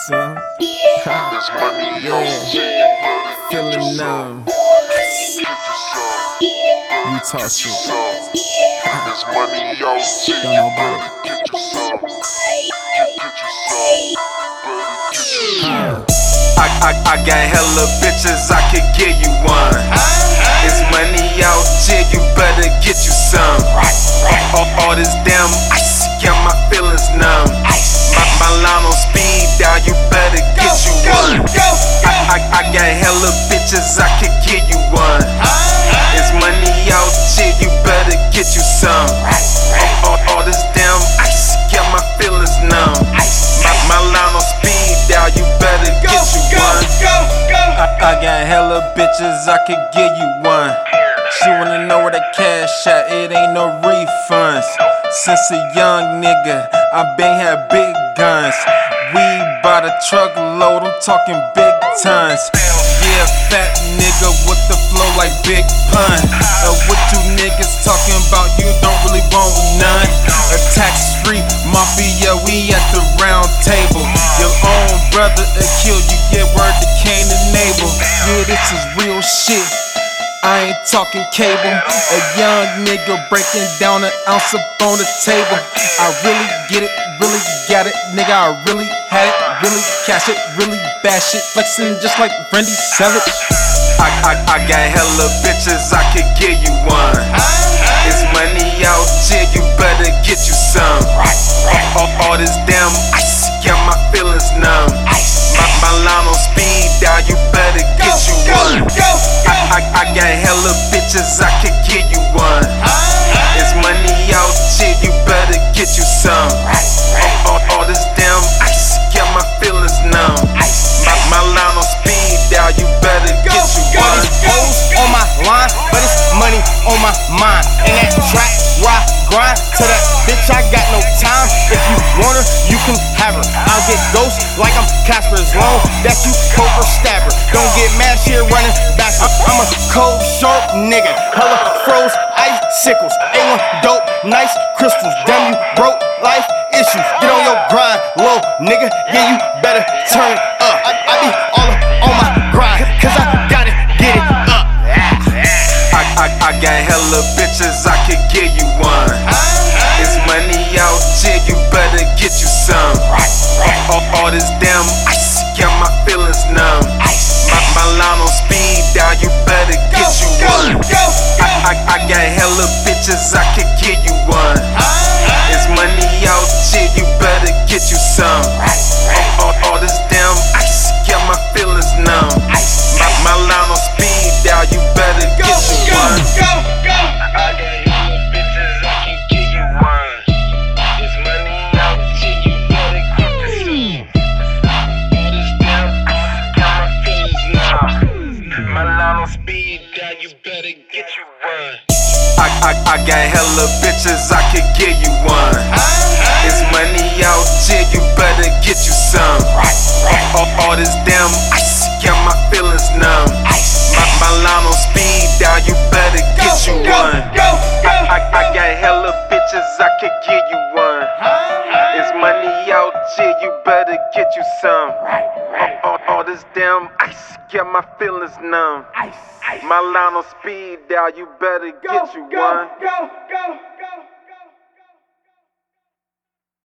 some. Yeah, feeling numb. You talk shit. Don't know about it. I got hella bitches, I could give you one. It's money out here, you better get you some. All this damn ice got my feelings numb. My line on speed dial, you better get you one. I got hella bitches, I could give you one. It's money out here, you better get you some. All this damn ice got my feelings numb. My line on speed dial, you better get you one. I got hella bitches, I could give you one. She wanna know where the cash at, it ain't no refunds. Since a young nigga, I been had big guns. We bought a truckload, I'm talking big tons. Yeah, fat nigga with the flow like Big Pun. What you niggas talking about, you don't really want none. A tax-free mafia, we at the round table. Your own brother will kill you, yeah, word to Cain and Abel. Yeah, this is real shit, I ain't talking cable. A young nigga breaking down an ounce up on the table. I really get it, really got it, nigga, I really had it, really cash it, really bash it, flexing just like Randy Savage. I got hella bitches, I could give you one. It's money out here, you better get you some. All this damn ice got my feelings numb. My line on speed dial, you better get you one. I got hella bitches, I could give you one. It's money out here, you better get you some. All this damn ice got my feelings numb. My line on speed dial, you better get you one. Hoes on my line, but it's money on my mind. And that track where I grind to that bitch, I got no time. If you want her, you can have her. I'll get ghost like I'm Casper, as long that you poke or stab her. Don't get mad, she running backwards. I'm a cold, short nigga, hella froze, icicles, A1 dope, nice crystals. Damn, you broke life issues. Get on your grind, low nigga, yeah, you better turn up. I be all up on my grind, cause I gotta get it up. I got hella bitches, I could give you one. It's money out here, you better get you some. All this damn ice got my feelings numb. My line on speed dial, you better get you one. I got hella bitches, I could give you one. It's money out here, you better get you some. All this damn ice got my feelings numb. My line on speed dial, you better get you one. I got hella bitches, I can give you one. It's money out here, you better get you some. All this damn ice got my feelings numb. My line on speed dial, you better get you one. I got hella bitches, I could give you one. It's money out here, you better get you some. All this damn ice got my feelings numb. My line on speed dial, you better get you one. I got hella bitches, I could give you one. It's money out here, you better get you some. All this damn ice got my feelings numb. My line on speed dial, you better get you one.